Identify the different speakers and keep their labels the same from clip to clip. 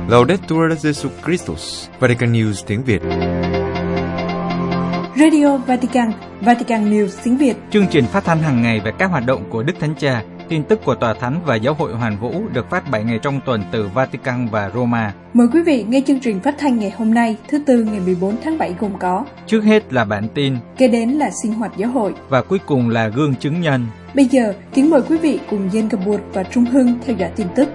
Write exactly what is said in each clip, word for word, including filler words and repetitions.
Speaker 1: Laudetur Jesus Christus, Vatican News tiếng Việt.
Speaker 2: Radio Vatican, Vatican News tiếng Việt.
Speaker 3: Chương trình phát thanh hàng ngày về các hoạt động của Đức Thánh Cha, tin tức của Tòa Thánh và Giáo hội Hoàn Vũ được phát bảy ngày trong tuần từ Vatican và Roma.
Speaker 2: Mời quý vị nghe chương trình phát thanh ngày hôm nay, thứ Tư ngày mười bốn tháng bảy gồm có:
Speaker 3: trước hết là bản tin,
Speaker 2: kế đến là sinh hoạt giáo hội
Speaker 3: và cuối cùng là gương chứng nhân.
Speaker 2: Bây giờ, kính mời quý vị cùng Yen Kabur và Trung Hưng theo dõi tin tức.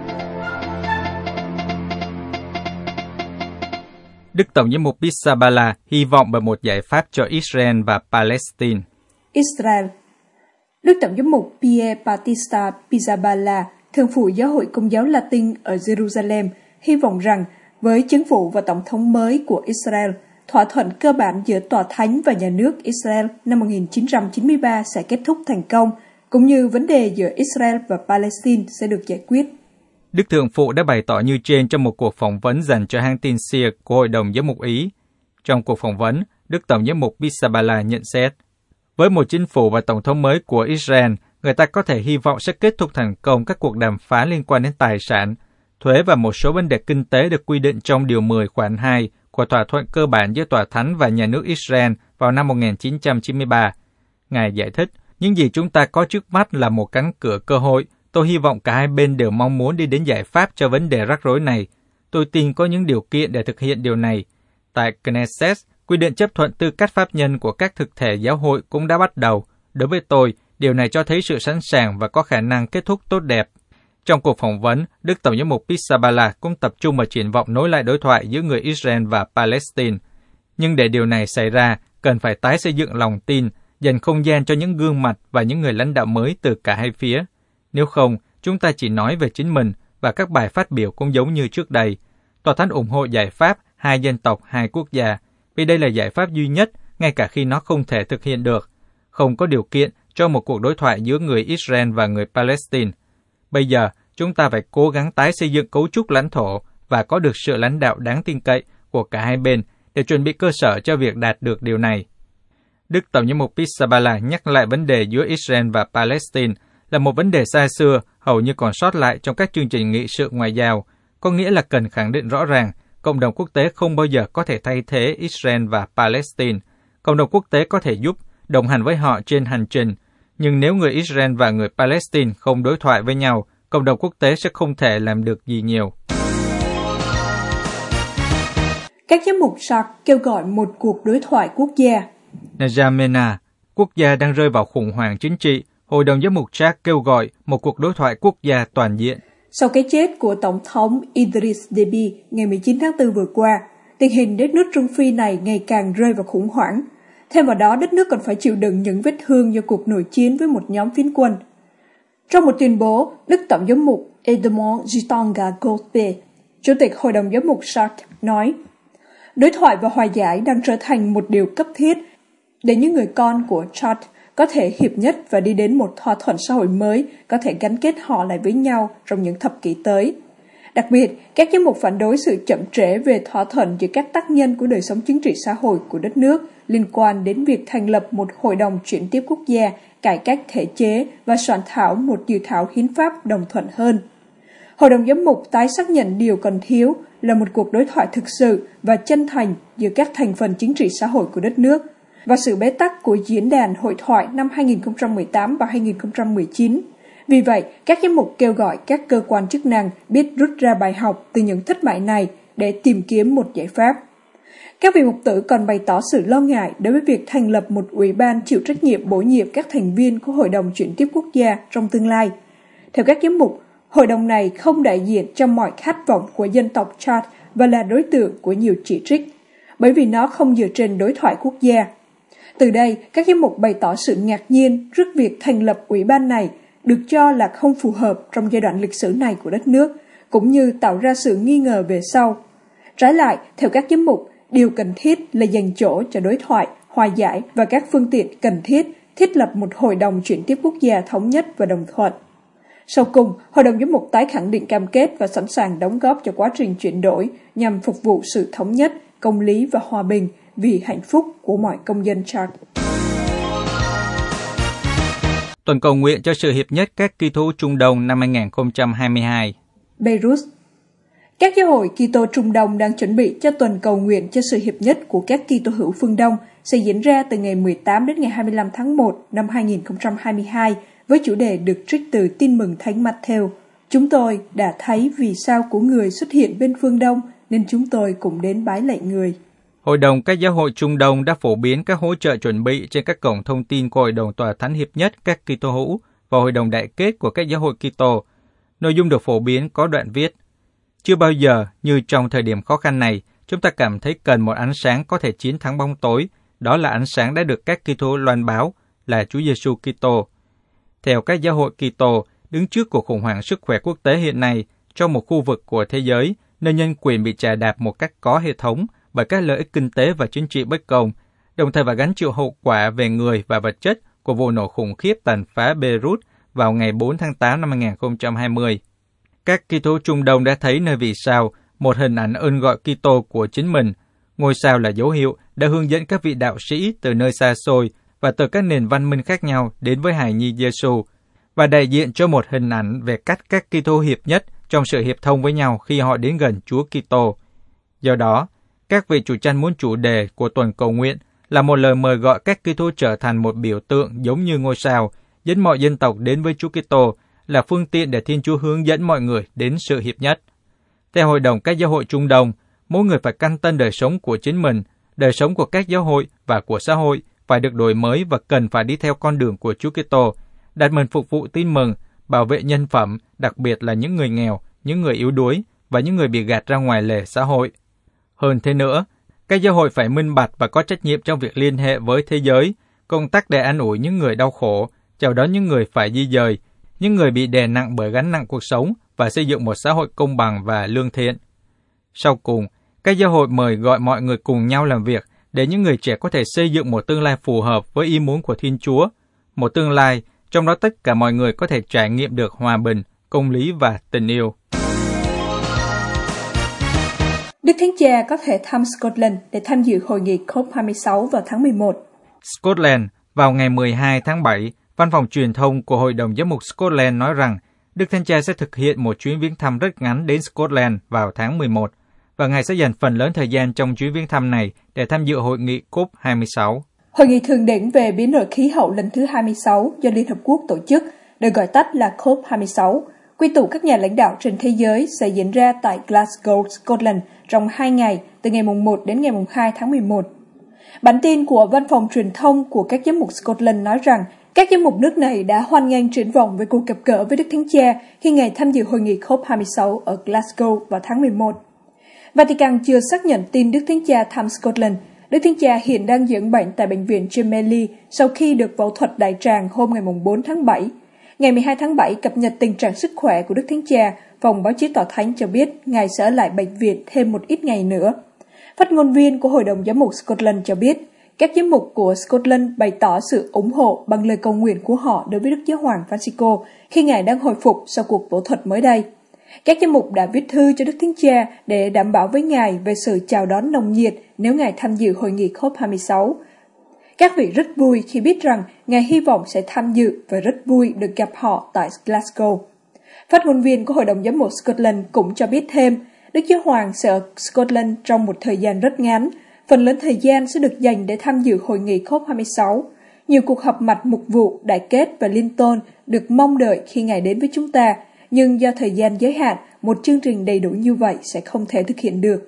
Speaker 3: Đức Tổng giám mục Pizzaballa hy vọng vào một giải pháp cho Israel và Palestine.
Speaker 2: Israel. Đức Tổng giám mục Pier Battista Pizzaballa, thường phụ giáo hội Công giáo Latin ở Jerusalem, hy vọng rằng với chính phủ và tổng thống mới của Israel, thỏa thuận cơ bản giữa Tòa Thánh và nhà nước Israel năm một nghìn chín trăm chín mươi ba sẽ kết thúc thành công, cũng như vấn đề giữa Israel và Palestine sẽ được giải quyết.
Speaker 3: Đức Thượng Phụ đã bày tỏ như trên trong một cuộc phỏng vấn dành cho hãng tin ét i a của Hội đồng Giám mục Ý. Trong cuộc phỏng vấn, Đức Tổng giám mục Pizzaballa nhận xét, với một chính phủ và tổng thống mới của Israel, người ta có thể hy vọng sẽ kết thúc thành công các cuộc đàm phán liên quan đến tài sản, thuế và một số vấn đề kinh tế được quy định trong Điều mười khoản hai của thỏa thuận cơ bản giữa Tòa Thánh và nhà nước Israel vào năm một nghìn chín trăm chín mươi ba. Ngài giải thích, những gì chúng ta có trước mắt là một cánh cửa cơ hội. Tôi hy vọng cả hai bên đều mong muốn đi đến giải pháp cho vấn đề rắc rối này. Tôi tin có những điều kiện để thực hiện điều này. Tại Knesset, quy định chấp thuận tư cách pháp nhân của các thực thể giáo hội cũng đã bắt đầu. Đối với tôi, điều này cho thấy sự sẵn sàng và có khả năng kết thúc tốt đẹp. Trong cuộc phỏng vấn, Đức Tổng giám mục Pizzaballa cũng tập trung vào triển vọng nối lại đối thoại giữa người Israel và Palestine. Nhưng để điều này xảy ra, cần phải tái xây dựng lòng tin, dành không gian cho những gương mặt và những người lãnh đạo mới từ cả hai phía. Nếu không, chúng ta chỉ nói về chính mình và các bài phát biểu cũng giống như trước đây. Tòa Thánh ủng hộ giải pháp hai dân tộc, hai quốc gia, vì đây là giải pháp duy nhất, ngay cả khi nó không thể thực hiện được. Không có điều kiện cho một cuộc đối thoại giữa người Israel và người Palestine. Bây giờ, chúng ta phải cố gắng tái xây dựng cấu trúc lãnh thổ và có được sự lãnh đạo đáng tin cậy của cả hai bên để chuẩn bị cơ sở cho việc đạt được điều này. Đức Tổng giám mục Pizzaballa nhắc lại vấn đề giữa Israel và Palestine là một vấn đề xa xưa, hầu như còn sót lại trong các chương trình nghị sự ngoại giao, có nghĩa là cần khẳng định rõ ràng, cộng đồng quốc tế không bao giờ có thể thay thế Israel và Palestine. Cộng đồng quốc tế có thể giúp, đồng hành với họ trên hành trình, nhưng nếu người Israel và người Palestine không đối thoại với nhau, cộng đồng quốc tế sẽ không thể làm được gì nhiều.
Speaker 2: Các giám mục ét a rờ kêu gọi một cuộc đối thoại quốc gia.
Speaker 3: N'Djamena, quốc gia đang rơi vào khủng hoảng chính trị, Hội đồng Giám mục Chad kêu gọi một cuộc đối thoại quốc gia toàn diện.
Speaker 2: Sau cái chết của Tổng thống Idriss Déby ngày mười chín tháng tư vừa qua, tình hình đất nước Trung Phi này ngày càng rơi vào khủng hoảng. Thêm vào đó, đất nước còn phải chịu đựng những vết thương do cuộc nội chiến với một nhóm phiến quân. Trong một tuyên bố, Đức Tổng giám mục Edmond Gitonga Golpe, Chủ tịch Hội đồng Giám mục ét a rờ, nói, đối thoại và hòa giải đang trở thành một điều cấp thiết để những người con của Chad có thể hiệp nhất và đi đến một thỏa thuận xã hội mới có thể gắn kết họ lại với nhau trong những thập kỷ tới. Đặc biệt, các giám mục phản đối sự chậm trễ về thỏa thuận giữa các tác nhân của đời sống chính trị xã hội của đất nước liên quan đến việc thành lập một hội đồng chuyển tiếp quốc gia, cải cách thể chế và soạn thảo một dự thảo hiến pháp đồng thuận hơn. Hội đồng giám mục tái xác nhận điều còn thiếu là một cuộc đối thoại thực sự và chân thành giữa các thành phần chính trị xã hội của đất nước, và sự bế tắc của diễn đàn hội thoại năm hai nghìn không trăm mười tám và hai nghìn không trăm mười chín. Vì vậy, các giám mục kêu gọi các cơ quan chức năng biết rút ra bài học từ những thất bại này để tìm kiếm một giải pháp. Các vị mục tử còn bày tỏ sự lo ngại đối với việc thành lập một ủy ban chịu trách nhiệm bổ nhiệm các thành viên của Hội đồng chuyển tiếp quốc gia trong tương lai. Theo các giám mục, hội đồng này không đại diện cho mọi khát vọng của dân tộc Chad và là đối tượng của nhiều chỉ trích, bởi vì nó không dựa trên đối thoại quốc gia. Từ đây, các giám mục bày tỏ sự ngạc nhiên trước việc thành lập ủy ban này được cho là không phù hợp trong giai đoạn lịch sử này của đất nước, cũng như tạo ra sự nghi ngờ về sau. Trái lại, theo các giám mục, điều cần thiết là dành chỗ cho đối thoại, hòa giải và các phương tiện cần thiết thiết lập một hội đồng chuyển tiếp quốc gia thống nhất và đồng thuận. Sau cùng, Hội đồng Giám mục tái khẳng định cam kết và sẵn sàng đóng góp cho quá trình chuyển đổi nhằm phục vụ sự thống nhất, công lý và hòa bình vì hạnh phúc của mọi công dân Chad.
Speaker 3: Tuần cầu nguyện cho sự hiệp nhất các Kitô hữu Trung Đông năm hai nghìn không trăm hai mươi hai.
Speaker 2: Beirut. Các giáo hội Kitô Trung Đông đang chuẩn bị cho tuần cầu nguyện cho sự hiệp nhất của các Kitô hữu phương Đông sẽ diễn ra từ ngày mười tám đến ngày hai mươi lăm tháng một năm hai nghìn không trăm hai mươi hai với chủ đề được trích từ Tin mừng Thánh Matthew. Chúng tôi đã thấy vì sao của người xuất hiện bên phương Đông nên chúng tôi cũng đến bái lạy người.
Speaker 3: Hội đồng các giáo hội Trung Đông đã phổ biến các hỗ trợ chuẩn bị trên các cổng thông tin của Hội đồng Tòa Thánh Hiệp Nhất các Kitô hữu và Hội đồng Đại kết của các giáo hội Kitô. Nội dung được phổ biến có đoạn viết: Chưa bao giờ, như trong thời điểm khó khăn này, chúng ta cảm thấy cần một ánh sáng có thể chiến thắng bóng tối. Đó là ánh sáng đã được các Kitô loan báo, là Chúa Giêsu Kitô. Theo các giáo hội Kitô, đứng trước cuộc khủng hoảng sức khỏe quốc tế hiện nay, trong một khu vực của thế giới, nơi nhân quyền bị chà đạp một cách có hệ thống bởi các lợi ích kinh tế và chính trị bất công, đồng thời phải gánh chịu hậu quả về người và vật chất của vụ nổ khủng khiếp tàn phá Beirut vào ngày bốn tháng tám năm hai nghìn không trăm hai mươi. Các Kitô Trung Đông đã thấy nơi vì sao một hình ảnh ơn gọi Kitô của chính mình. Ngôi sao là dấu hiệu đã hướng dẫn các vị đạo sĩ từ nơi xa xôi và từ các nền văn minh khác nhau đến với hài nhi Giêsu, và đại diện cho một hình ảnh về cách các Kitô hiệp nhất trong sự hiệp thông với nhau khi họ đến gần Chúa Kitô. Do đó, các vị chủ trăn muốn chủ đề của tuần cầu nguyện là một lời mời gọi các Kitô trở thành một biểu tượng giống như ngôi sao, dẫn mọi dân tộc đến với Chúa Kitô, là phương tiện để Thiên Chúa hướng dẫn mọi người đến sự hiệp nhất. Theo Hội đồng các giáo hội Trung Đông, mỗi người phải căn tân đời sống của chính mình, đời sống của các giáo hội và của xã hội phải được đổi mới và cần phải đi theo con đường của Chúa Kitô, đặt mình phục vụ tin mừng, bảo vệ nhân phẩm, đặc biệt là những người nghèo, những người yếu đuối và những người bị gạt ra ngoài lề xã hội. Hơn thế nữa, các giáo hội phải minh bạch và có trách nhiệm trong việc liên hệ với thế giới, công tác để an ủi những người đau khổ, chào đón những người phải di dời, những người bị đè nặng bởi gánh nặng cuộc sống và xây dựng một xã hội công bằng và lương thiện. Sau cùng, các giáo hội mời gọi mọi người cùng nhau làm việc để những người trẻ có thể xây dựng một tương lai phù hợp với ý muốn của Thiên Chúa, một tương lai trong đó tất cả mọi người có thể trải nghiệm được hòa bình, công lý và tình yêu.
Speaker 2: Đức Thánh Cha có thể thăm Scotland để tham dự hội nghị C O P hai mươi sáu vào tháng mười một.
Speaker 3: Scotland, vào ngày mười hai tháng bảy, Văn phòng truyền thông của Hội đồng Giám mục Scotland nói rằng Đức Thánh Cha sẽ thực hiện một chuyến viếng thăm rất ngắn đến Scotland vào tháng mười một, và Ngài sẽ dành phần lớn thời gian trong chuyến viếng thăm này để tham dự hội nghị C O P hai mươi sáu.
Speaker 2: Hội nghị thượng đỉnh về biến đổi khí hậu lần thứ hai mươi sáu do Liên Hợp Quốc tổ chức, được gọi tắt là C O P hai mươi sáu, quy tụ các nhà lãnh đạo trên thế giới, sẽ diễn ra tại Glasgow, Scotland trong hai ngày, từ ngày một đến ngày hai tháng mười một. Bản tin của Văn phòng truyền thông của các giám mục Scotland nói rằng các giám mục nước này đã hoan nghênh triển vọng về cuộc gặp gỡ với Đức Thánh Cha khi Ngài tham dự hội nghị C O P hai mươi sáu ở Glasgow vào tháng mười một. Vatican chưa xác nhận tin Đức Thánh Cha thăm Scotland. Đức Thánh Cha hiện đang dưỡng bệnh tại bệnh viện Gemelli sau khi được phẫu thuật đại tràng hôm ngày bốn tháng bảy. Ngày mười hai tháng bảy cập nhật tình trạng sức khỏe của Đức Thánh Cha, phòng báo chí Tòa Thánh cho biết Ngài sẽ ở lại bệnh viện thêm một ít ngày nữa. Phát ngôn viên của Hội đồng Giám mục Scotland cho biết, các giám mục của Scotland bày tỏ sự ủng hộ bằng lời cầu nguyện của họ đối với Đức Giáo hoàng Francisco khi Ngài đang hồi phục sau cuộc phẫu thuật mới đây. Các giám mục đã viết thư cho Đức Thánh Cha để đảm bảo với Ngài về sự chào đón nồng nhiệt nếu Ngài tham dự hội nghị C O P hai mươi sáu. Các vị rất vui khi biết rằng Ngài hy vọng sẽ tham dự và rất vui được gặp họ tại Glasgow. Phát ngôn viên của Hội đồng Giám mục Scotland cũng cho biết thêm, Đức Giáo hoàng sẽ ở Scotland trong một thời gian rất ngắn. Phần lớn thời gian sẽ được dành để tham dự hội nghị C O P hai mươi sáu. Nhiều cuộc họp mặt mục vụ, đại kết và liên tôn được mong đợi khi Ngài đến với chúng ta, nhưng do thời gian giới hạn, một chương trình đầy đủ như vậy sẽ không thể thực hiện được.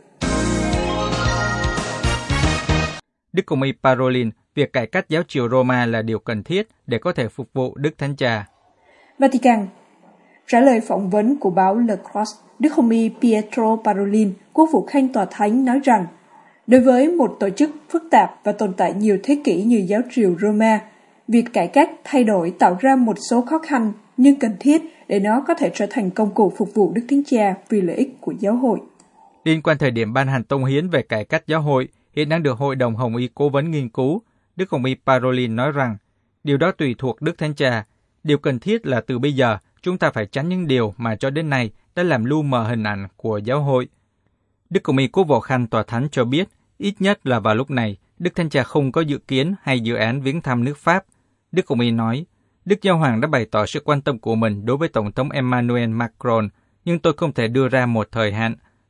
Speaker 3: Đức Hồng y Parolin, việc cải cách giáo triều Roma là điều cần thiết để có thể phục vụ Đức Thánh Cha.
Speaker 2: Vatican. Trả lời phỏng vấn của báo Le Cross, Đức Hồng y Pietro Parolin, quốc vụ khanh Tòa Thánh nói rằng, đối với một tổ chức phức tạp và tồn tại nhiều thế kỷ như giáo triều Roma, việc cải cách thay đổi tạo ra một số khó khăn nhưng cần thiết để nó có thể trở thành công cụ phục vụ Đức Thánh Cha vì lợi ích của giáo hội.
Speaker 3: Liên quan thời điểm ban hành tông hiến về cải cách giáo hội, hiện đang được Hội đồng Hồng y cố vấn nghiên cứu, Đức Hồng y Parolin nói rằng, điều đó tùy thuộc Đức Thánh Cha. Điều cần thiết là từ bây giờ, chúng ta phải tránh những điều mà cho đến nay đã làm lu mờ hình ảnh của giáo hội. Đức Hồng y Quốc vụ khanh Tòa Thánh cho biết, ít nhất là vào lúc này, Đức Thánh Cha không có dự kiến hay dự án viếng thăm nước Pháp. Đức Hồng y nói, Đức Giáo hoàng đã bày tỏ sự quan tâm của mình đối với Tổng thống Emmanuel Macron, nhưng tôi không thể đưa ra một thời hạn.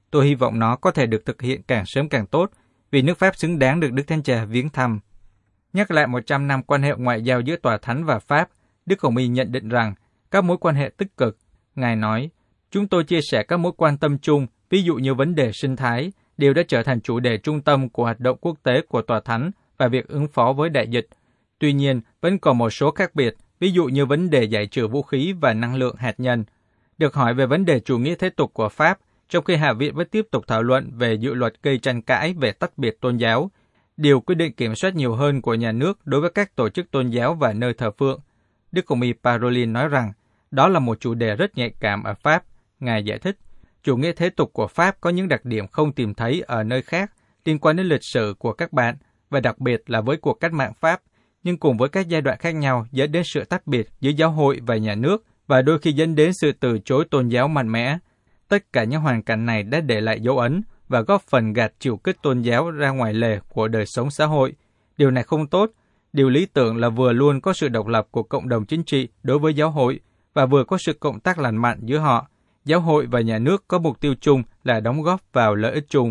Speaker 3: Tôi hy vọng nó có thể được thực hiện càng sớm càng tốt, vì nước Pháp xứng đáng được Đức Thánh Cha viếng thăm. Nhắc lại một trăm năm quan hệ ngoại giao giữa Tòa Thánh và Pháp, Đức Hồng Y nhận định rằng các mối quan hệ tích cực. Ngài nói, chúng tôi chia sẻ các mối quan tâm chung, ví dụ như vấn đề sinh thái, đều đã trở thành chủ đề trung tâm của hoạt động quốc tế của Tòa Thánh và việc ứng phó với đại dịch. Tuy nhiên, vẫn còn một số khác biệt, ví dụ như vấn đề giải trừ vũ khí và năng lượng hạt nhân. Được hỏi về vấn đề chủ nghĩa thế tục của Pháp, trong khi Hạ viện vẫn tiếp tục thảo luận về dự luật gây tranh cãi về tách biệt tôn giáo, điều quyết định kiểm soát nhiều hơn của nhà nước đối với các tổ chức tôn giáo và nơi thờ phượng. Đức Hồng Y Parolin nói rằng, đó là một chủ đề rất nhạy cảm ở Pháp. Ngài giải thích, chủ nghĩa thế tục của Pháp có những đặc điểm không tìm thấy ở nơi khác liên quan đến lịch sử của các bạn, và đặc biệt là với cuộc cách mạng Pháp, nhưng cùng với các giai đoạn khác nhau dẫn đến sự tách biệt giữa giáo hội và nhà nước, và đôi khi dẫn đến sự từ chối tôn giáo mạnh mẽ. Tất cả những hoàn cảnh này đã để lại dấu ấn và góp phần gạt chiều kích tôn giáo ra ngoài lề của đời sống xã hội. Điều này không tốt. Điều lý tưởng là vừa luôn có sự độc lập của cộng đồng chính trị đối với giáo hội và vừa có sự cộng tác lành mạnh giữa họ. Giáo hội và nhà nước có mục tiêu chung là đóng góp vào lợi ích chung.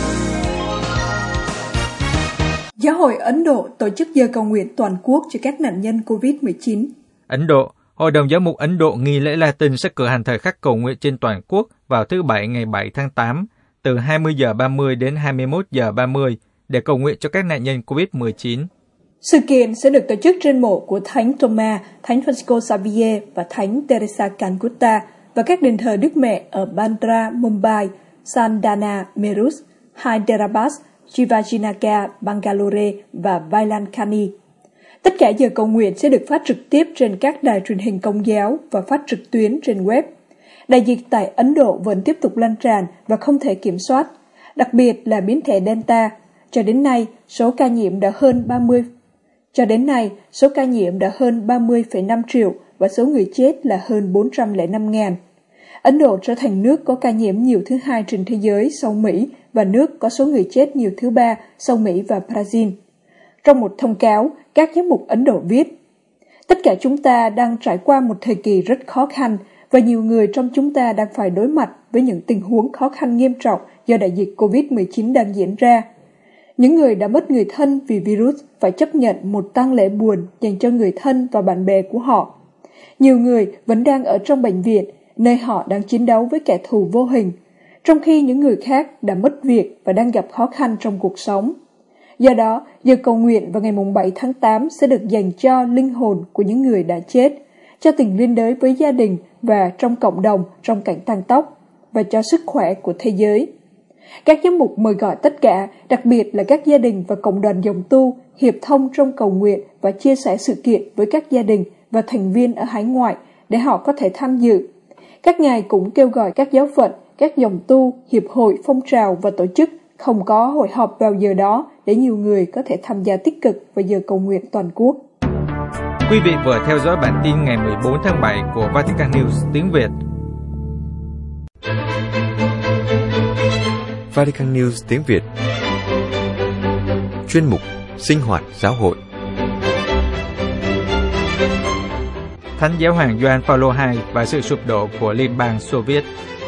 Speaker 2: Giáo hội Ấn Độ tổ chức giờ cầu nguyện toàn quốc cho các nạn nhân covid mười chín.
Speaker 3: Ấn Độ, Hội đồng Giám mục Ấn Độ nghi lễ Latin sẽ cử hành thời khắc cầu nguyện trên toàn quốc vào thứ Bảy ngày bảy tháng tám, từ hai mươi giờ ba mươi đến hai mươi mốt giờ ba mươi để cầu nguyện cho các nạn nhân covid mười chín.
Speaker 2: Sự kiện sẽ được tổ chức trên mộ của Thánh Thomas, Thánh Francisco Xavier và Thánh Teresa Calcutta và các đền thờ Đức Mẹ ở Bandra, Mumbai, Sandana, Meerut, Hyderabad, Shivajinagar, Bangalore và Vailankhani. Tất cả giờ cầu nguyện sẽ được phát trực tiếp trên các đài truyền hình công giáo và phát trực tuyến trên web. Đại dịch tại Ấn Độ vẫn tiếp tục lan tràn và không thể kiểm soát, đặc biệt là biến thể Delta. Cho đến nay, số ca nhiễm đã hơn ba mươi Cho đến nay, số ca nhiễm đã hơn ba mươi phẩy năm triệu và số người chết là hơn bốn trăm lẻ năm nghìn. Ấn Độ trở thành nước có ca nhiễm nhiều thứ hai trên thế giới sau Mỹ và nước có số người chết nhiều thứ ba sau Mỹ và Brazil. Trong một thông cáo, các giám mục Ấn Độ viết, tất cả chúng ta đang trải qua một thời kỳ rất khó khăn và nhiều người trong chúng ta đang phải đối mặt với những tình huống khó khăn nghiêm trọng do đại dịch covid mười chín đang diễn ra. Những người đã mất người thân vì virus phải chấp nhận một tang lễ buồn dành cho người thân và bạn bè của họ. Nhiều người vẫn đang ở trong bệnh viện, nơi họ đang chiến đấu với kẻ thù vô hình, trong khi những người khác đã mất việc và đang gặp khó khăn trong cuộc sống. Do đó, giờ cầu nguyện vào ngày bảy tháng tám sẽ được dành cho linh hồn của những người đã chết, cho tình liên đới với gia đình và trong cộng đồng trong cảnh tang tóc, và cho sức khỏe của thế giới. Các giám mục mời gọi tất cả, đặc biệt là các gia đình và cộng đoàn dòng tu, hiệp thông trong cầu nguyện và chia sẻ sự kiện với các gia đình và thành viên ở hải ngoại để họ có thể tham dự. Các ngài cũng kêu gọi các giáo phận, các dòng tu, hiệp hội, phong trào và tổ chức không có hội họp vào giờ đó để nhiều người có thể tham gia tích cực vào giờ cầu nguyện toàn quốc.
Speaker 3: Quý vị vừa theo dõi bản tin ngày mười bốn tháng bảy của Vatican News tiếng Việt.
Speaker 1: Vatican News tiếng Việt. Chuyên mục Sinh hoạt giáo hội.
Speaker 3: Thánh Giáo hoàng Gioan Phaolô đệ nhị và sự sụp đổ của Liên bang Xô Viết.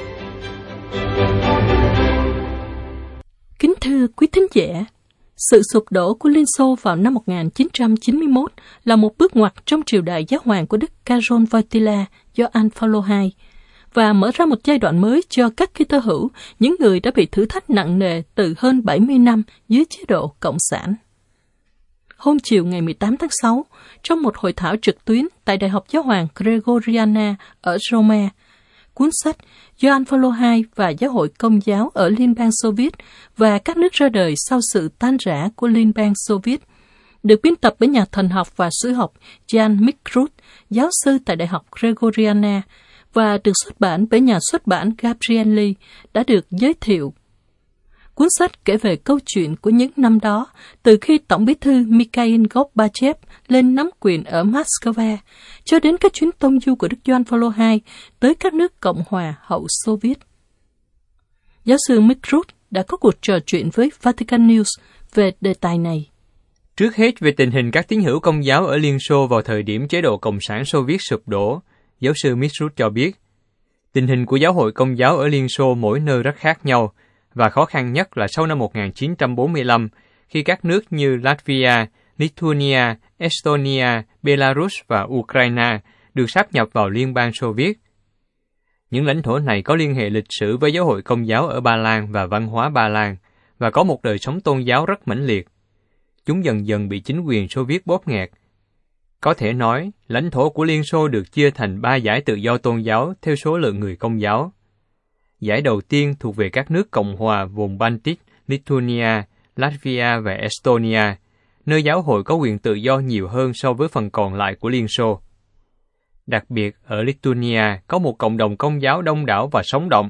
Speaker 4: Kính thưa quý thính giả, sự sụp đổ của Liên Xô vào năm một nghìn chín trăm chín mươi mốt là một bước ngoặt trong triều đại giáo hoàng của Đức Karol Wojtyla Gioan Phaolô đệ nhị và mở ra một giai đoạn mới cho các Kitô hữu, những người đã bị thử thách nặng nề từ hơn bảy mươi năm dưới chế độ Cộng sản. Hôm chiều ngày mười tám tháng sáu, trong một hội thảo trực tuyến tại Đại học Giáo hoàng Gregoriana ở Roma, cuốn sách Gioan Phaolô đệ nhị và Giáo hội Công giáo ở Liên bang Xô Viết và các nước ra đời sau sự tan rã của Liên bang Xô Viết được biên tập bởi nhà thần học và sử học Jan Mikrut, giáo sư tại Đại học Gregoriana, và được xuất bản bởi nhà xuất bản Gabrieli, đã được giới thiệu. Cuốn sách kể về câu chuyện của những năm đó, từ khi Tổng bí thư Mikhail Gorbachev lên nắm quyền ở Moscow, cho đến các chuyến tông du của Đức Gioan Phaolô đệ nhị tới các nước Cộng hòa hậu Xô Viết. Giáo sư Mikrut đã có cuộc trò chuyện với Vatican News về đề tài này.
Speaker 5: Trước hết về tình hình các tín hữu Công giáo ở Liên Xô vào thời điểm chế độ Cộng sản Xô Viết sụp đổ, giáo sư Mikrut cho biết, Tình hình của giáo hội Công giáo ở Liên Xô mỗi nơi rất khác nhau, và khó khăn nhất là sau năm một nghìn chín trăm bốn mươi lăm, khi các nước như Latvia, Lithuania, Estonia, Belarus và Ukraine được sáp nhập vào Liên bang Xô Viết. Những lãnh thổ này có liên hệ lịch sử với giáo hội Công giáo ở Ba Lan và văn hóa Ba Lan, và có một đời sống tôn giáo rất mãnh liệt. Chúng dần dần bị chính quyền Xô Viết bóp nghẹt. Có thể nói, lãnh thổ của Liên Xô được chia thành ba giải tự do tôn giáo theo số lượng người Công giáo. Giải đầu tiên thuộc về các nước Cộng hòa vùng Baltic, Lithuania, Latvia và Estonia, nơi giáo hội có quyền tự do nhiều hơn so với phần còn lại của Liên Xô. Đặc biệt, ở Lithuania có một cộng đồng Công giáo đông đảo và sống động.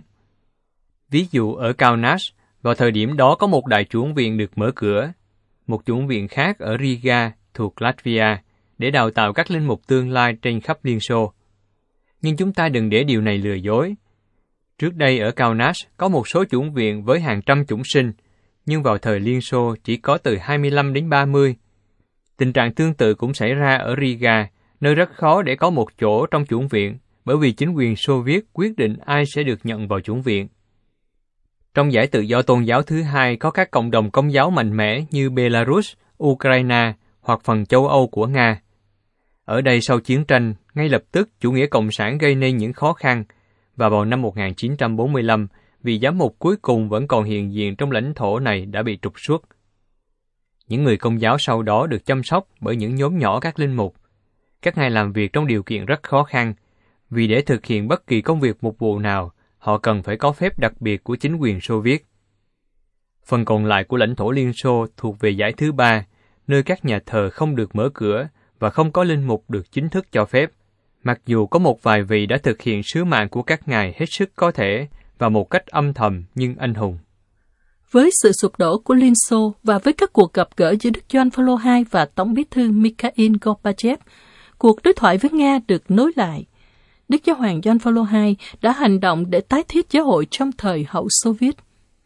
Speaker 5: Ví dụ ở Kaunas, vào thời điểm đó có một đại chủng viện được mở cửa, một chủng viện khác ở Riga thuộc Latvia, để đào tạo các linh mục tương lai trên khắp Liên Xô. Nhưng chúng ta đừng để điều này lừa dối. Trước đây ở Kaunas có một số chủng viện với hàng trăm chủng sinh, nhưng vào thời Liên Xô chỉ có từ hai mươi lăm đến ba mươi. Tình trạng tương tự cũng xảy ra ở Riga, nơi rất khó để có một chỗ trong chủng viện, bởi vì chính quyền Xô Viết quyết định ai sẽ được nhận vào chủng viện. Trong giải tự do tôn giáo thứ hai có các cộng đồng Công giáo mạnh mẽ như Belarus, Ukraine hoặc phần châu Âu của Nga. Ở đây sau chiến tranh, ngay lập tức chủ nghĩa cộng sản gây nên những khó khăn, và vào năm một nghìn chín trăm bốn mươi lăm, vị giám mục cuối cùng vẫn còn hiện diện trong lãnh thổ này đã bị trục xuất. Những người Công giáo sau đó được chăm sóc bởi những nhóm nhỏ các linh mục. Các ngài làm việc trong điều kiện rất khó khăn, vì để thực hiện bất kỳ công việc mục vụ nào, họ cần phải có phép đặc biệt của chính quyền Xô Viết. Phần còn lại của lãnh thổ Liên Xô thuộc về giải thứ ba, nơi các nhà thờ không được mở cửa và không có linh mục được chính thức cho phép, mặc dù có một vài vị đã thực hiện sứ mạng của các ngài hết sức có thể và một cách âm thầm nhưng anh hùng.
Speaker 4: Với sự sụp đổ của Liên Xô và với các cuộc gặp gỡ giữa Đức Gioan Phaolô hai và Tổng bí thư Mikhail Gorbachev, cuộc đối thoại với Nga được nối lại. Đức Giáo hoàng Gioan Phaolô hai đã hành động để tái thiết giáo hội trong thời hậu Xô Viết.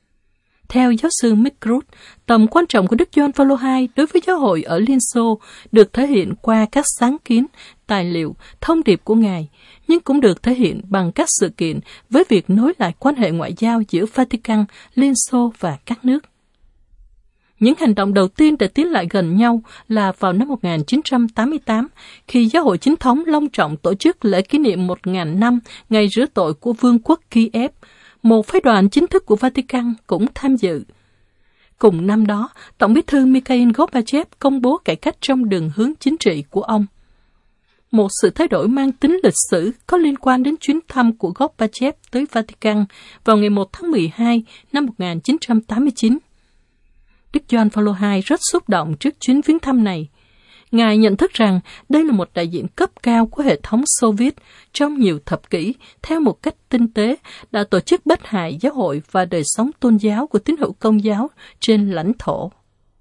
Speaker 4: Theo giáo sư Mikrut, tầm quan trọng của Đức Gioan Phaolô hai đối với giáo hội ở Liên Xô được thể hiện qua các sáng kiến, tài liệu, thông điệp của Ngài, nhưng cũng được thể hiện bằng các sự kiện với việc nối lại quan hệ ngoại giao giữa Vatican, Liên Xô và các nước. Những hành động đầu tiên để tiến lại gần nhau là vào năm một nghìn chín trăm tám mươi tám, khi giáo hội chính thống long trọng tổ chức lễ kỷ niệm một nghìn năm ngày rửa tội của Vương quốc Kiev. Một phái đoàn chính thức của Vatican cũng tham dự. Cùng năm đó, Tổng bí thư Mikhail Gorbachev công bố cải cách trong đường hướng chính trị của ông. Một sự thay đổi mang tính lịch sử có liên quan đến chuyến thăm của Gorbachev tới Vatican vào ngày một tháng mười hai năm một nghìn chín trăm tám mươi chín. Đức Gioan Phaolô hai rất xúc động trước chuyến viếng thăm này. Ngài nhận thức rằng đây là một đại diện cấp cao của hệ thống Xô Viết trong nhiều thập kỷ, theo một cách tinh tế, đã tổ chức bất hại giáo hội và đời sống tôn giáo của tín hữu Công giáo trên lãnh thổ.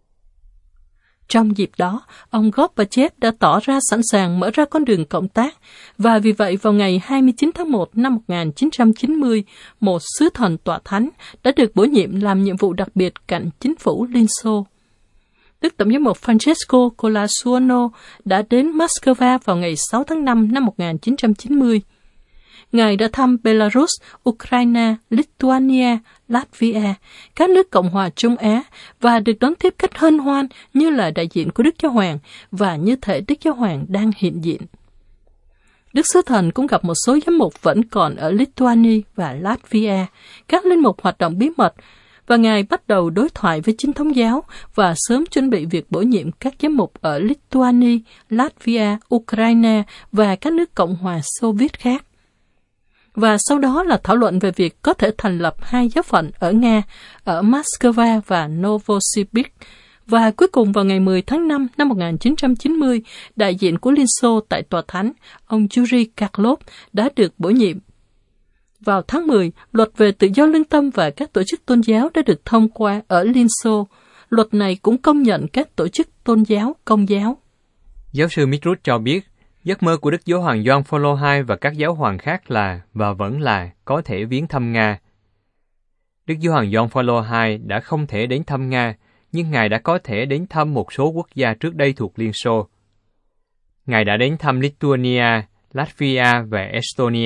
Speaker 4: Trong dịp đó, ông Gorbachev đã tỏ ra sẵn sàng mở ra con đường cộng tác, và vì vậy vào ngày hai mươi chín tháng một năm một nghìn chín trăm chín mươi, một sứ thần tọa thánh đã được bổ nhiệm làm nhiệm vụ đặc biệt cạnh chính phủ Liên Xô. Đức Tổng giám mục Francesco Colasuono đã đến Moscow vào ngày sáu tháng năm năm một nghìn chín trăm chín mươi. Ngài đã thăm Belarus, Ukraine, Lithuania, Latvia, các nước Cộng hòa Trung Á, và được đón tiếp cách hân hoan như là đại diện của Đức Giáo Hoàng và như thể Đức Giáo Hoàng đang hiện diện. Đức Sứ Thần cũng gặp một số giám mục vẫn còn ở Lithuania và Latvia, các linh mục hoạt động bí mật, và Ngài bắt đầu đối thoại với chính thống giáo và sớm chuẩn bị việc bổ nhiệm các giám mục ở Lithuania, Latvia, Ukraine và các nước Cộng hòa Xô Viết khác. Và sau đó là thảo luận về việc có thể thành lập hai giáo phận ở Nga, ở Moscow và Novosibirsk. Và cuối cùng vào ngày mười tháng năm năm một nghìn chín trăm chín mươi, đại diện của Liên Xô tại Tòa Thánh, ông Yuri Karlov, đã được bổ nhiệm. Vào tháng mười, luật về tự do lương tâm và các tổ chức tôn giáo đã được thông qua ở Liên Xô. Luật này cũng công nhận các tổ chức tôn giáo Công giáo.
Speaker 5: Giáo sư Mikrut cho biết, giấc mơ của Đức Giáo hoàng Gioan Phaolô hai và các giáo hoàng khác là, và vẫn là, có thể viếng thăm Nga. Đức Giáo hoàng Gioan Phaolô hai đã không thể đến thăm Nga, nhưng Ngài đã có thể đến thăm một số quốc gia trước đây thuộc Liên Xô. Ngài đã đến thăm Lithuania, Latvia và Estonia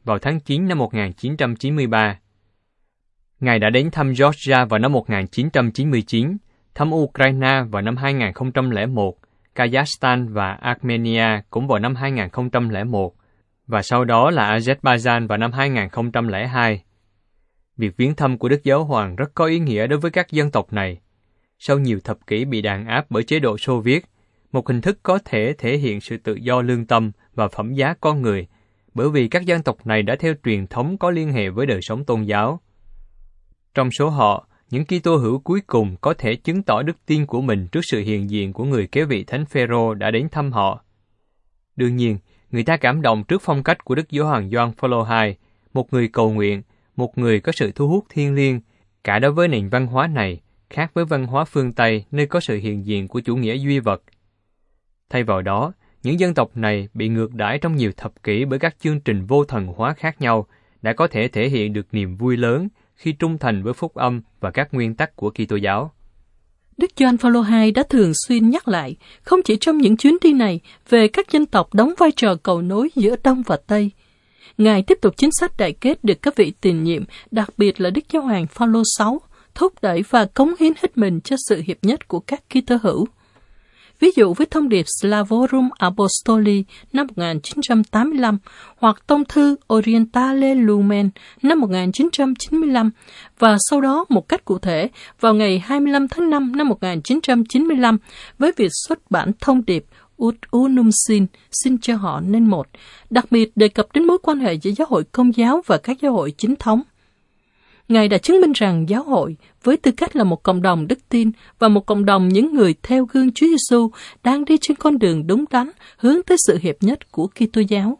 Speaker 5: vào tháng chín năm một nghìn chín trăm chín mươi ba. Ngài đã đến thăm Georgia vào năm một nghìn chín trăm chín mươi chín, thăm Ukraine vào năm hai nghìn không trăm lẻ một, Kazakhstan và Armenia cũng vào năm hai nghìn không trăm lẻ một, và sau đó là Azerbaijan vào năm hai nghìn không trăm lẻ hai. Việc viếng thăm của Đức Giáo Hoàng rất có ý nghĩa đối với các dân tộc này. Sau nhiều thập kỷ bị đàn áp bởi chế độ Xô Viết, một hình thức có thể thể hiện sự tự do lương tâm và phẩm giá con người, bởi vì các dân tộc này đã theo truyền thống có liên hệ với đời sống tôn giáo. Trong số họ, những Kitô hữu cuối cùng có thể chứng tỏ đức tin của mình trước sự hiện diện của người kế vị Thánh Phêrô đã đến thăm họ. Đương nhiên, người ta cảm động trước phong cách của Đức Giáo hoàng Gioan Phaolô đệ nhị, một người cầu nguyện, một người có sự thu hút thiêng liêng, cả đối với nền văn hóa này, khác với văn hóa phương Tây nơi có sự hiện diện của chủ nghĩa duy vật. Thay vào đó, những dân tộc này bị ngược đãi trong nhiều thập kỷ bởi các chương trình vô thần hóa khác nhau, đã có thể thể hiện được niềm vui lớn khi trung thành với phúc âm và các nguyên tắc của Kitô giáo.
Speaker 4: Đức Gioan Phaolô đệ nhị đã thường xuyên nhắc lại, không chỉ trong những chuyến đi này, về các dân tộc đóng vai trò cầu nối giữa Đông và Tây. Ngài tiếp tục chính sách đại kết được các vị tiền nhiệm, đặc biệt là Đức Giáo hoàng Phaolô đệ sáu, thúc đẩy và cống hiến hết mình cho sự hiệp nhất của các Kitô hữu. Ví dụ với thông điệp Slavorum Apostoli năm một nghìn chín trăm tám mươi lăm hoặc tông thư Orientale Lumen năm một nghìn chín trăm chín mươi lăm, và sau đó một cách cụ thể vào ngày hai mươi lăm tháng năm năm một nghìn chín trăm chín mươi lăm với việc xuất bản thông điệp Ut Unum Sin, xin cho họ nên một, đặc biệt đề cập đến mối quan hệ giữa giáo hội Công giáo và các giáo hội chính thống. Ngài đã chứng minh rằng giáo hội, với tư cách là một cộng đồng đức tin và một cộng đồng những người theo gương Chúa Giêsu, đang đi trên con đường đúng đắn hướng tới sự hiệp nhất của Kitô giáo.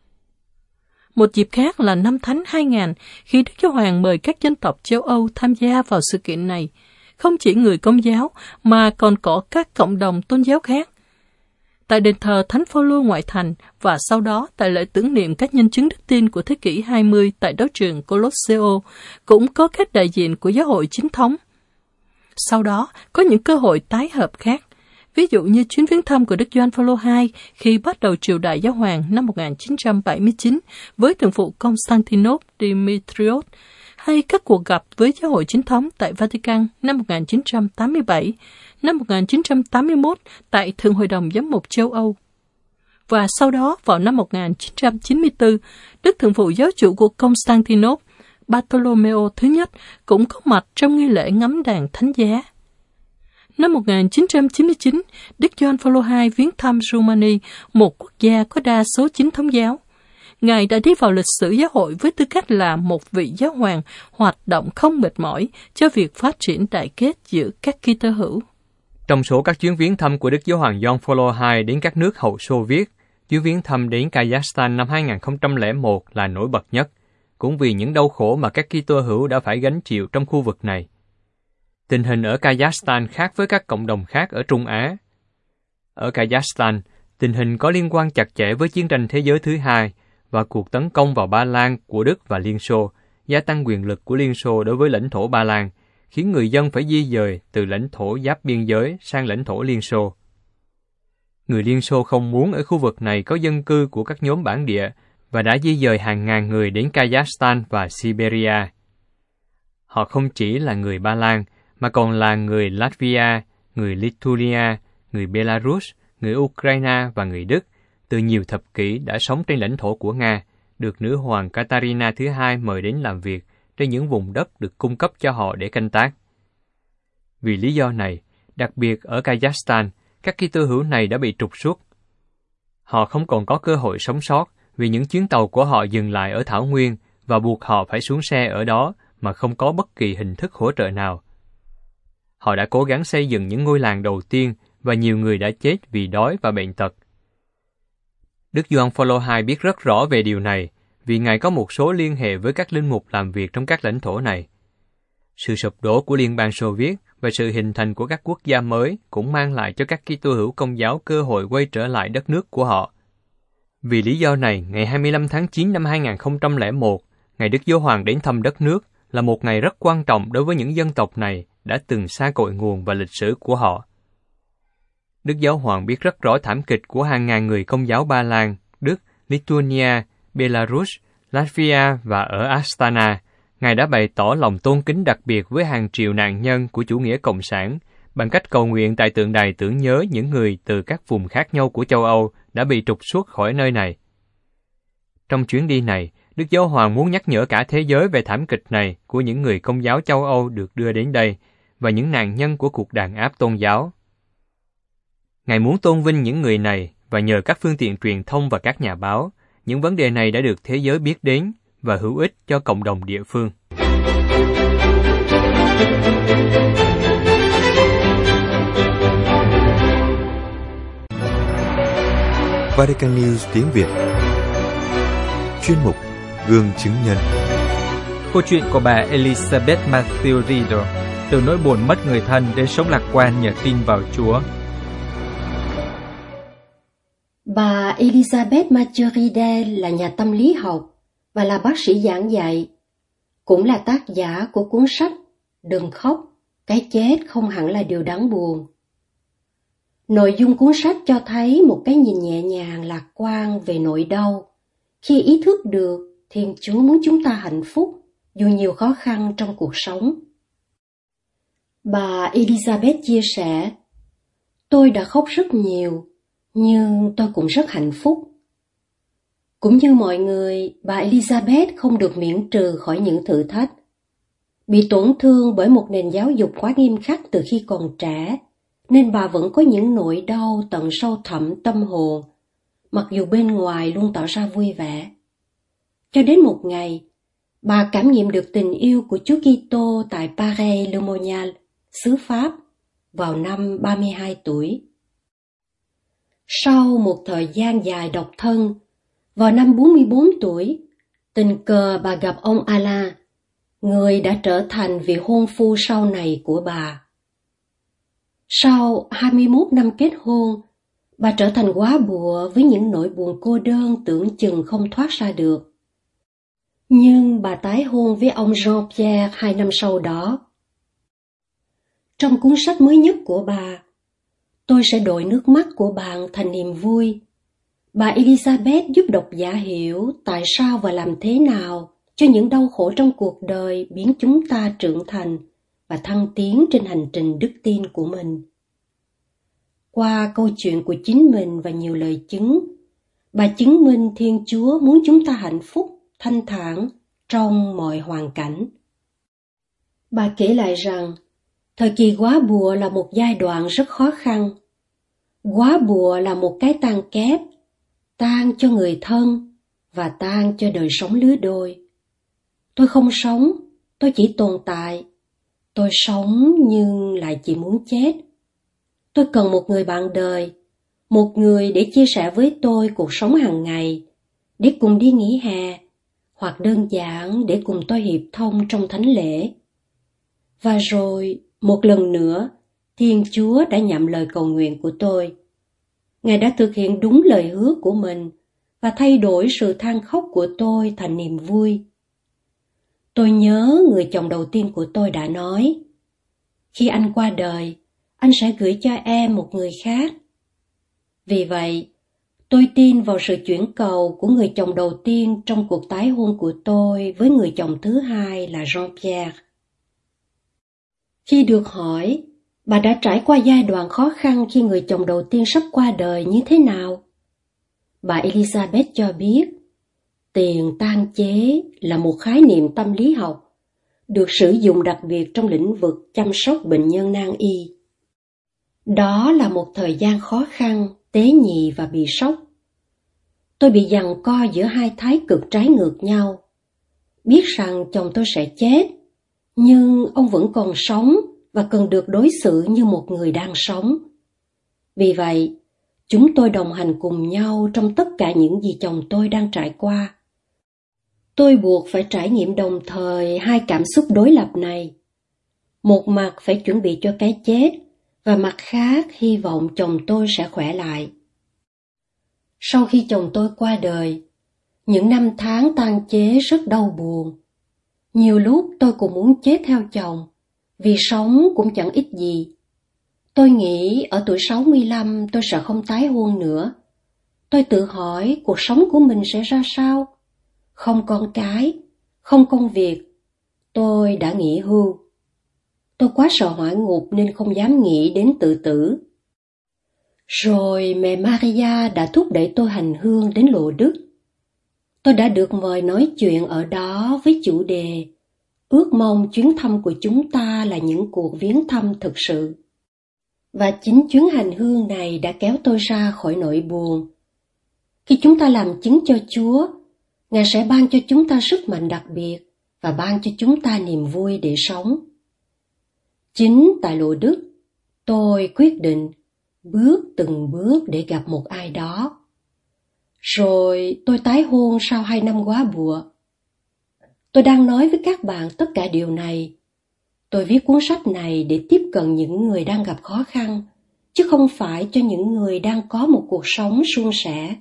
Speaker 4: Một dịp khác là năm Thánh hai nghìn, khi Đức Giáo hoàng mời các dân tộc châu Âu tham gia vào sự kiện này, không chỉ người Công giáo mà còn có các cộng đồng tôn giáo khác. Tại đền thờ Thánh Phaolô ngoại thành và sau đó tại lễ tưởng niệm các nhân chứng đức tin của thế kỷ hai mươi tại đấu trường Colosseo cũng có các đại diện của giáo hội chính thống. Sau đó có những cơ hội tái hợp khác, ví dụ như chuyến viếng thăm của Đức Gioan Phaolô đệ nhị khi bắt đầu triều đại giáo hoàng năm một nghìn chín trăm bảy mươi chín với thần phụ Constantinople Dimitrios, hay các cuộc gặp với giáo hội chính thống tại Vatican năm một nghìn chín trăm tám mươi bảy, năm một nghìn chín trăm tám mươi mốt tại Thượng Hội đồng Giám mục châu Âu. Và sau đó vào năm một nghìn chín trăm chín mươi tư, Đức Thượng phụ giáo chủ của Constantinople, Bartolomeo thứ nhất, cũng có mặt trong nghi lễ ngắm đàn thánh giá. Năm một nghìn chín trăm chín mươi chín, Đức Gioan Phaolô đệ nhị viếng thăm Rumani, một quốc gia có đa số chính thống giáo. Ngài đã đi vào lịch sử giáo hội với tư cách là một vị giáo hoàng hoạt động không mệt mỏi cho việc phát triển đại kết giữa các Kitô hữu.
Speaker 5: Trong số các chuyến viếng thăm của Đức Giáo hoàng Gioan Phaolô đệ nhị đến các nước hậu Xô Viết, chuyến viếng thăm đến Kazakhstan năm hai nghìn không trăm lẻ một là nổi bật nhất, cũng vì những đau khổ mà các Kitô hữu đã phải gánh chịu trong khu vực này. Tình hình ở Kazakhstan khác với các cộng đồng khác ở Trung Á. Ở Kazakhstan, tình hình có liên quan chặt chẽ với chiến tranh thế giới thứ hai và cuộc tấn công vào Ba Lan của Đức và Liên Xô, gia tăng quyền lực của Liên Xô đối với lãnh thổ Ba Lan, khiến người dân phải di dời từ lãnh thổ giáp biên giới sang lãnh thổ Liên Xô. Người Liên Xô không muốn ở khu vực này có dân cư của các nhóm bản địa và đã di dời hàng ngàn người đến Kazakhstan và Siberia. Họ không chỉ là người Ba Lan, mà còn là người Latvia, người Lithuania, người Belarus, người Ukraine và người Đức, từ nhiều thập kỷ đã sống trên lãnh thổ của Nga, được nữ hoàng Katarina thứ hai mời đến làm việc trên những vùng đất được cung cấp cho họ để canh tác. Vì lý do này, đặc biệt ở Kazakhstan, các Kitô hữu này đã bị trục xuất. Họ không còn có cơ hội sống sót vì những chuyến tàu của họ dừng lại ở Thảo Nguyên và buộc họ phải xuống xe ở đó mà không có bất kỳ hình thức hỗ trợ nào. Họ đã cố gắng xây dựng những ngôi làng đầu tiên và nhiều người đã chết vì đói và bệnh tật. Đức Gioan Phaolô đệ nhị biết rất rõ về điều này vì Ngài có một số liên hệ với các linh mục làm việc trong các lãnh thổ này. Sự sụp đổ của Liên bang Xô Viết và sự hình thành của các quốc gia mới cũng mang lại cho các Kitô hữu Công giáo cơ hội quay trở lại đất nước của họ. Vì lý do này, ngày hai mươi lăm tháng chín năm hai nghìn không trăm lẻ một, ngày Đức Giáo hoàng đến thăm đất nước là một ngày rất quan trọng đối với những dân tộc này đã từng xa cội nguồn và lịch sử của họ. Đức Giáo hoàng biết rất rõ thảm kịch của hàng ngàn người Công giáo Ba Lan, Đức, Lithuania, Belarus, Latvia và ở Astana, Ngài đã bày tỏ lòng tôn kính đặc biệt với hàng triệu nạn nhân của chủ nghĩa cộng sản bằng cách cầu nguyện tại tượng đài tưởng nhớ những người từ các vùng khác nhau của châu Âu đã bị trục xuất khỏi nơi này. Trong chuyến đi này, Đức Giáo Hoàng muốn nhắc nhở cả thế giới về thảm kịch này của những người Công giáo châu Âu được đưa đến đây và những nạn nhân của cuộc đàn áp tôn giáo. Ngài muốn tôn vinh những người này và nhờ các phương tiện truyền thông và các nhà báo, những vấn đề này đã được thế giới biết đến và hữu ích cho cộng đồng địa phương.
Speaker 1: Vatican News tiếng Việt. Chuyên mục Gương chứng nhân.
Speaker 3: Câu chuyện của bà Elizabeth Matthew Riddle, từ nỗi buồn mất người thân đến sống lạc quan nhờ tin vào Chúa.
Speaker 6: Bà Elizabeth Matthew Riddle là nhà tâm lý học và là bác sĩ giảng dạy, cũng là tác giả của cuốn sách Đừng khóc, cái chết không hẳn là điều đáng buồn. Nội dung cuốn sách cho thấy một cái nhìn nhẹ nhàng lạc quan về nỗi đau, khi ý thức được Thiên Chúa muốn chúng ta hạnh phúc dù nhiều khó khăn trong cuộc sống. Bà Elizabeth chia sẻ, tôi đã khóc rất nhiều, nhưng tôi cũng rất hạnh phúc. Cũng như mọi người, bà Elizabeth không được miễn trừ khỏi những thử thách. Bị tổn thương bởi một nền giáo dục quá nghiêm khắc từ khi còn trẻ, nên bà vẫn có những nỗi đau tận sâu thẳm tâm hồn, mặc dù bên ngoài luôn tỏ ra vui vẻ. Cho đến một ngày, bà cảm nghiệm được tình yêu của Chúa Kitô tại Paray-le-Monial, xứ Pháp, vào năm ba mươi hai tuổi. Sau một thời gian dài độc thân, vào năm bốn mươi bốn tuổi, tình cờ bà gặp ông Alain, người đã trở thành vị hôn phu sau này của bà. Sau hai mươi mốt năm kết hôn, bà trở thành góa bụa với những nỗi buồn cô đơn tưởng chừng không thoát ra được. Nhưng bà tái hôn với ông Jean-Pierre hai năm sau đó. Trong cuốn sách mới nhất của bà, Tôi sẽ đổi nước mắt của bạn thành niềm vui, bà Elizabeth giúp độc giả hiểu tại sao và làm thế nào cho những đau khổ trong cuộc đời biến chúng ta trưởng thành và thăng tiến trên hành trình đức tin của mình. Qua câu chuyện của chính mình và nhiều lời chứng, bà chứng minh Thiên Chúa muốn chúng ta hạnh phúc, thanh thản trong mọi hoàn cảnh. Bà kể lại rằng, thời kỳ góa bụa là một giai đoạn rất khó khăn. Góa bụa là một cái tang kép, tang cho người thân và tang cho đời sống lứa đôi. Tôi không sống, tôi chỉ tồn tại. Tôi sống nhưng lại chỉ muốn chết. Tôi cần một người bạn đời, một người để chia sẻ với tôi cuộc sống hàng ngày, để cùng đi nghỉ hè, hoặc đơn giản để cùng tôi hiệp thông trong thánh lễ. Và rồi, một lần nữa, Thiên Chúa đã nhậm lời cầu nguyện của tôi. Ngài đã thực hiện đúng lời hứa của mình và thay đổi sự than khóc của tôi thành niềm vui. Tôi nhớ người chồng đầu tiên của tôi đã nói, khi anh qua đời, anh sẽ gửi cho em một người khác. Vì vậy, tôi tin vào sự chuyển cầu của người chồng đầu tiên trong cuộc tái hôn của tôi với người chồng thứ hai là Jean-Pierre. Khi được hỏi, bà đã trải qua giai đoạn khó khăn khi người chồng đầu tiên sắp qua đời như thế nào? Bà Elizabeth cho biết, tiền tang chế là một khái niệm tâm lý học, được sử dụng đặc biệt trong lĩnh vực chăm sóc bệnh nhân nan y. Đó là một thời gian khó khăn, tế nhị và bị sốc. Tôi bị giằng co giữa hai thái cực trái ngược nhau. Biết rằng chồng tôi sẽ chết, nhưng ông vẫn còn sống và cần được đối xử như một người đang sống. Vì vậy, chúng tôi đồng hành cùng nhau trong tất cả những gì chồng tôi đang trải qua. Tôi buộc phải trải nghiệm đồng thời hai cảm xúc đối lập này. Một mặt phải chuẩn bị cho cái chết, và mặt khác hy vọng chồng tôi sẽ khỏe lại. Sau khi chồng tôi qua đời, những năm tháng tang chế rất đau buồn. Nhiều lúc tôi cũng muốn chết theo chồng, vì sống cũng chẳng ích gì. Tôi nghĩ ở tuổi sáu mươi lăm tôi sẽ không tái hôn nữa. Tôi tự hỏi cuộc sống của mình sẽ ra sao? không con cái, không công việc, tôi đã nghỉ hưu. Tôi quá sợ hỏa ngục nên không dám nghĩ đến tự tử. Rồi mẹ Maria đã thúc đẩy tôi hành hương đến Lộ Đức. Tôi đã được mời nói chuyện ở đó với chủ đề ước mong chuyến thăm của chúng ta là những cuộc viếng thăm thực sự. Và chính chuyến hành hương này đã kéo tôi ra khỏi nỗi buồn. Khi chúng ta làm chứng cho Chúa, Ngài sẽ ban cho chúng ta sức mạnh đặc biệt và ban cho chúng ta niềm vui để sống. Chính tại Lộ Đức, tôi quyết định bước từng bước để gặp một ai đó. Rồi tôi tái hôn sau hai năm góa bụa. Tôi đang nói với các bạn tất cả điều này. Tôi viết cuốn sách này để tiếp cận những người đang gặp khó khăn, chứ không phải cho những người đang có một cuộc sống suôn sẻ.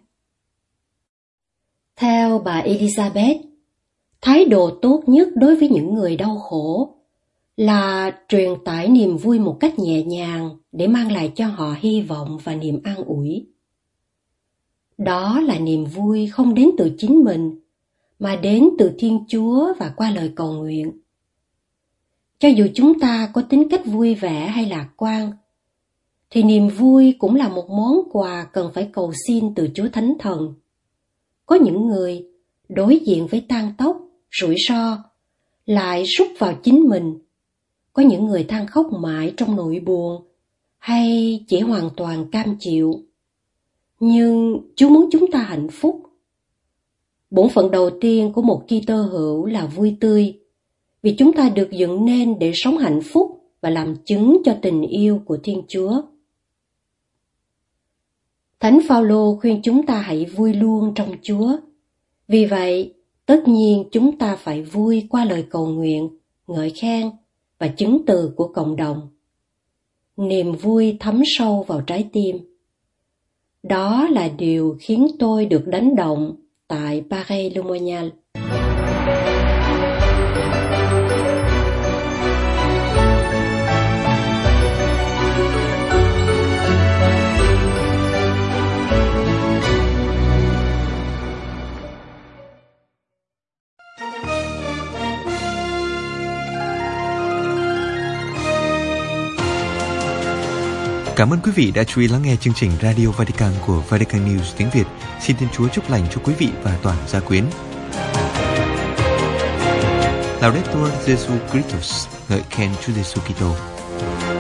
Speaker 6: Theo bà Elizabeth, thái độ tốt nhất đối với những người đau khổ là truyền tải niềm vui một cách nhẹ nhàng để mang lại cho họ hy vọng và niềm an ủi. Đó là niềm vui không đến từ chính mình, mà đến từ Thiên Chúa và qua lời cầu nguyện. Cho dù chúng ta có tính cách vui vẻ hay lạc quan, thì niềm vui cũng là một món quà cần phải cầu xin từ Chúa Thánh Thần. Có những người đối diện với tang tóc, rủi ro, lại rút vào chính mình. Có những người than khóc mãi trong nỗi buồn, hay chỉ hoàn toàn cam chịu. Nhưng Chúa muốn chúng ta hạnh phúc. Bổn phận đầu tiên của một Kitô hữu là vui tươi, vì chúng ta được dựng nên để sống hạnh phúc và làm chứng cho tình yêu của Thiên Chúa. Thánh Phaolô khuyên chúng ta hãy vui luôn trong Chúa. Vì vậy, tất nhiên chúng ta phải vui qua lời cầu nguyện, ngợi khen và chứng từ của cộng đồng. Niềm vui thấm sâu vào trái tim. Đó là điều khiến tôi được đánh động tại Paray-le-Monial.
Speaker 1: Cảm ơn quý vị đã chú ý lắng nghe chương trình Radio Vatican của Vatican News tiếng Việt. Xin Thiên Chúa chúc lành cho quý vị và toàn gia quyến. Laudetur Jesu Christus, ngợi khen Chúa Giêsu Kitô.